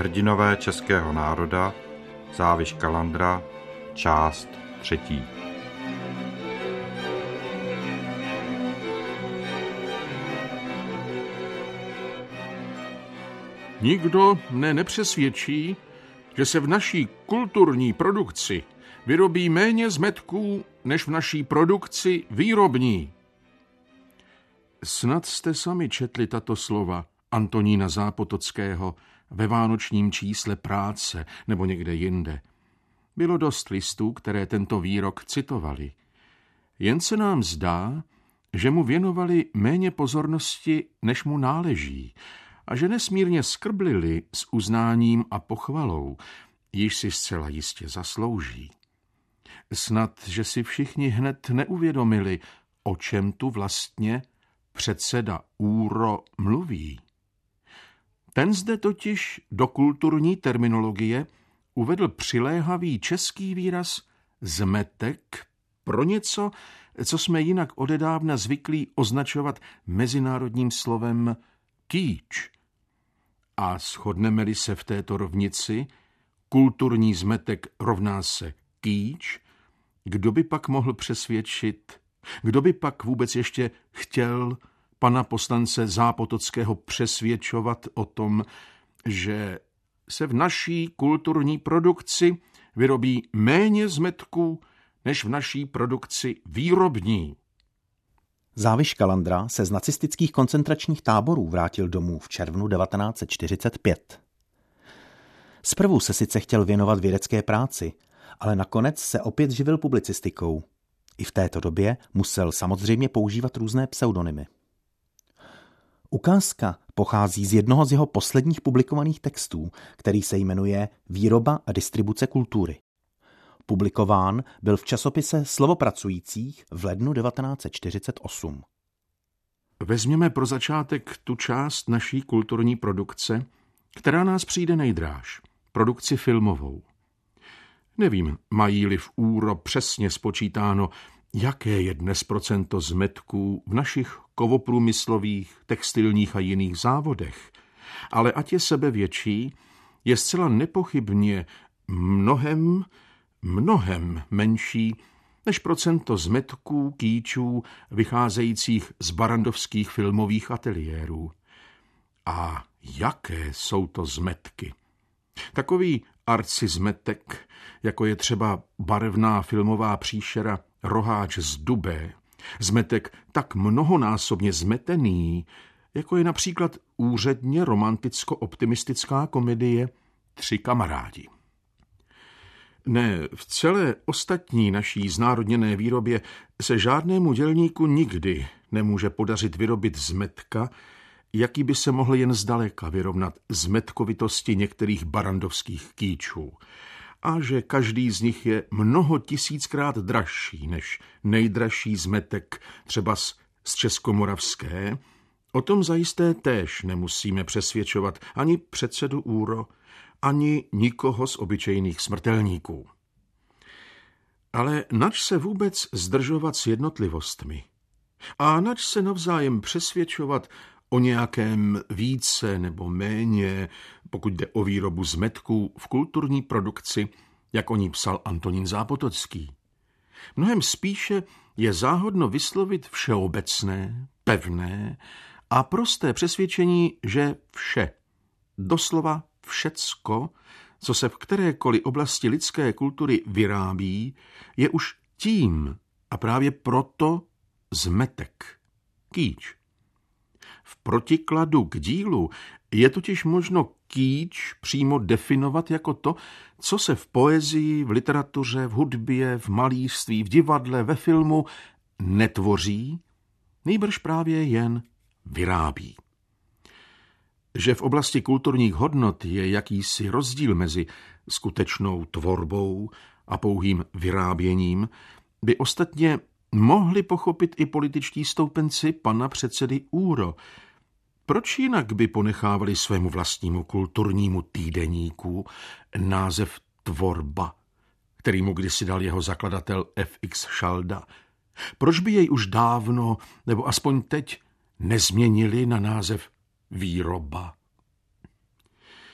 Hrdinové českého národa, Záviš Kalandra, část 3. Nikdo mne nepřesvědčí, že se v naší kulturní produkci vyrobí méně zmetků, než v naší produkci výrobní. Snad jste sami četli tato slova Antonína Zápotockého ve vánočním čísle Práce nebo někde jinde. Bylo dost listů, které tento výrok citovali. Jen se nám zdá, že mu věnovali méně pozornosti, než mu náleží, a že nesmírně skrblili s uznáním a pochvalou, již si zcela jistě zaslouží. Snad, že si všichni hned neuvědomili, o čem tu vlastně předseda Úro mluví. Ten zde totiž do kulturní terminologie uvedl přiléhavý český výraz zmetek pro něco, co jsme jinak odedávna zvyklí označovat mezinárodním slovem kýč. A shodneme-li se v této rovnici, kulturní zmetek rovná se kýč, kdo by pak mohl přesvědčit, kdo by pak vůbec ještě chtěl pana poslance Zápotockého přesvědčovat o tom, že se v naší kulturní produkci vyrobí méně zmetků, než v naší produkci výrobní. Záviš Kalandra se z nacistických koncentračních táborů vrátil domů v červnu 1945. Zprvu se sice chtěl věnovat vědecké práci, ale nakonec se opět živil publicistikou. I v této době musel samozřejmě používat různé pseudonymy. Ukázka pochází z jednoho z jeho posledních publikovaných textů, který se jmenuje Výroba a distribuce kultury. Publikován byl v časopise Slovo pracujících v lednu 1948. Vezměme pro začátek tu část naší kulturní produkce, která nás přijde nejdráž, produkci filmovou. Nevím, mají-li v Úro přesně spočítáno, jaké je dnes procento zmetků v našich kovoprůmyslových, textilních a jiných závodech, ale ať je sebevětší, je zcela nepochybně mnohem menší než procento zmetků, kýčů vycházejících z barandovských filmových ateliérů. A jaké jsou to zmetky? Takový arcizmetek, jako je třeba barevná filmová příšera Roháč z Dubé, zmetek tak mnohonásobně zmetený, jako je například úředně romanticko-optimistická komedie Tři kamarádi. Ne, v celé ostatní naší znárodněné výrobě se žádnému dělníku nikdy nemůže podařit vyrobit zmetka, jaký by se mohl jen zdaleka vyrovnat zmetkovitosti některých barandovských kýčů, a že každý z nich je mnoho tisíckrát dražší než nejdražší zmetek třeba z Českomoravské, o tom zajisté též nemusíme přesvědčovat ani předsedu Úro, ani nikoho z obyčejných smrtelníků. Ale nač se vůbec zdržovat s jednotlivostmi? A nač se navzájem přesvědčovat o nějakém více nebo méně, pokud jde o výrobu zmetků v kulturní produkci, jak o ní psal Antonín Zápotocký? Mnohem spíše je záhodno vyslovit všeobecné, pevné a prosté přesvědčení, že vše, doslova všecko, co se v kterékoliv oblasti lidské kultury vyrábí, je už tím a právě proto zmetek, kýč. V protikladu k dílu je totiž možno kýč přímo definovat jako to, co se v poezii, v literatuře, v hudbě, v malířství, v divadle, ve filmu netvoří, nýbrž právě jen vyrábí. Že v oblasti kulturních hodnot je jakýsi rozdíl mezi skutečnou tvorbou a pouhým vyráběním, by ostatně mohli pochopit i političtí stoupenci pana předsedy Úro. Proč jinak by ponechávali svému vlastnímu kulturnímu týdeníku název Tvorba, který mu kdysi dal jeho zakladatel F.X. Šalda? Proč by jej už dávno, nebo aspoň teď, nezměnili na název Výroba?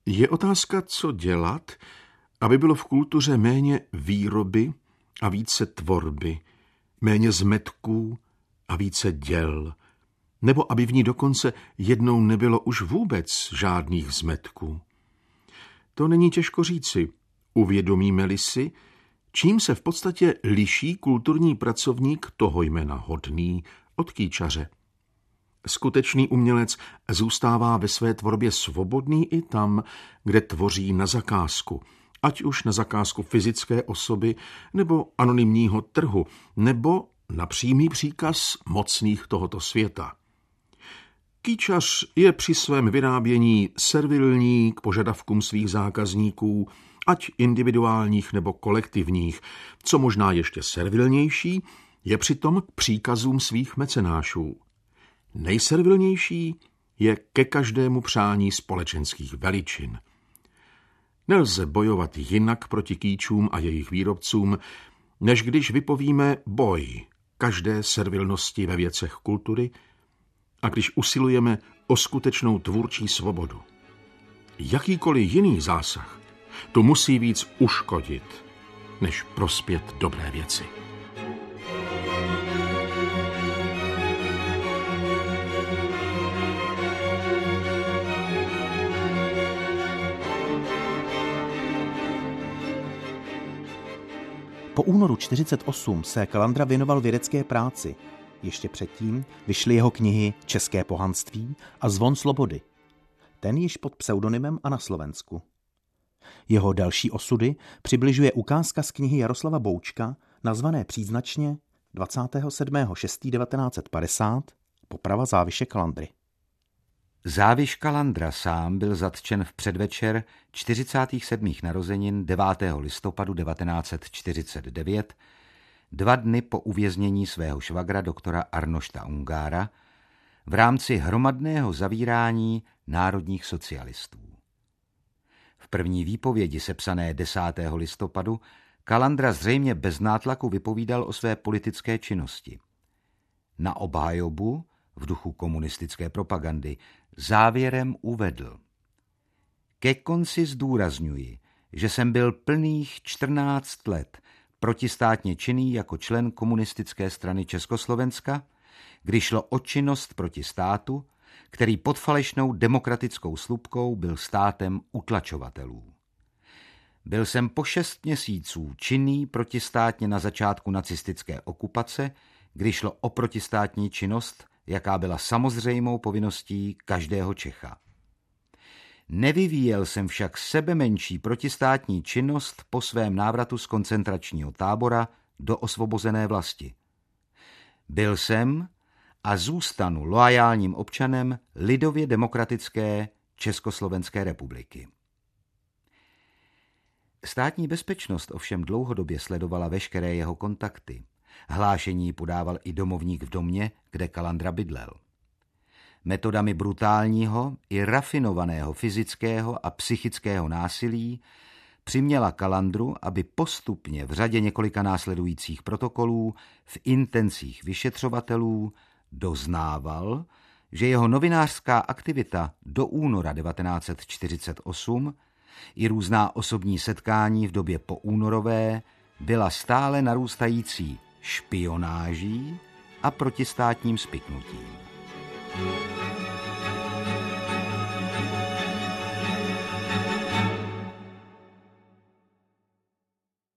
Je otázka, co dělat, aby bylo v kultuře méně výroby a více tvorby, méně zmetků a více děl, nebo aby v ní dokonce jednou nebylo už vůbec žádných zmetků. To není těžko říci, uvědomíme-li si, čím se v podstatě liší kulturní pracovník toho jména hodný od kýčaře. Skutečný umělec zůstává ve své tvorbě svobodný i tam, kde tvoří na zakázku, ať už na zakázku fyzické osoby nebo anonymního trhu, nebo na přímý příkaz mocných tohoto světa. Kýčař je při svém vyrábění servilní k požadavkům svých zákazníků, ať individuálních nebo kolektivních, co možná ještě servilnější, je přitom k příkazům svých mecenášů. Nejservilnější je ke každému přání společenských veličin. Nelze bojovat jinak proti kýčům a jejich výrobcům, než když vypovíme boj každé servilnosti ve věcech kultury a když usilujeme o skutečnou tvůrčí svobodu. Jakýkoliv jiný zásah tu musí víc uškodit, než prospět dobré věci. Po únoru 1948 se Kalandra věnoval vědecké práci. Ještě předtím vyšly jeho knihy České pohanství a Zvon slobody. Ten již pod pseudonymem a na Slovensku. Jeho další osudy přibližuje ukázka z knihy Jaroslava Boučka, nazvané příznačně 27.6.1950 poprava Záviše Kalandry. Záviš Kalandra sám byl zatčen v předvečer 47. narozenin 9. listopadu 1949, 2 dny po uvěznění svého švagra doktora Arnošta Ungára v rámci hromadného zavírání národních socialistů. V první výpovědi sepsané 10. listopadu Kalandra zřejmě bez nátlaku vypovídal o své politické činnosti. Na obhajobu v duchu komunistické propagandy závěrem uvedl: Ke konci zdůrazňuji, že jsem byl plných 14 let protistátně činný jako člen komunistické strany Československa, kdy šlo o činnost proti státu, který pod falešnou demokratickou slupkou byl státem utlačovatelů. Byl jsem po 6 měsíců činný protistátně na začátku nacistické okupace, kdy šlo o protistátní činnost, jaká byla samozřejmou povinností každého Čecha. Nevyvíjel jsem však sebemenší protistátní činnost po svém návratu z koncentračního tábora do osvobozené vlasti. Byl jsem a zůstanu loajálním občanem lidově demokratické Československé republiky. Státní bezpečnost ovšem dlouhodobě sledovala veškeré jeho kontakty. Hlášení podával i domovník v domě, kde Kalandra bydlel. Metodami brutálního i rafinovaného fyzického a psychického násilí přiměla Kalandru, aby postupně v řadě několika následujících protokolů v intencích vyšetřovatelů doznával, že jeho novinářská aktivita do února 1948 i různá osobní setkání v době poúnorové byla stále narůstající špionáží a protistátním spiknutím.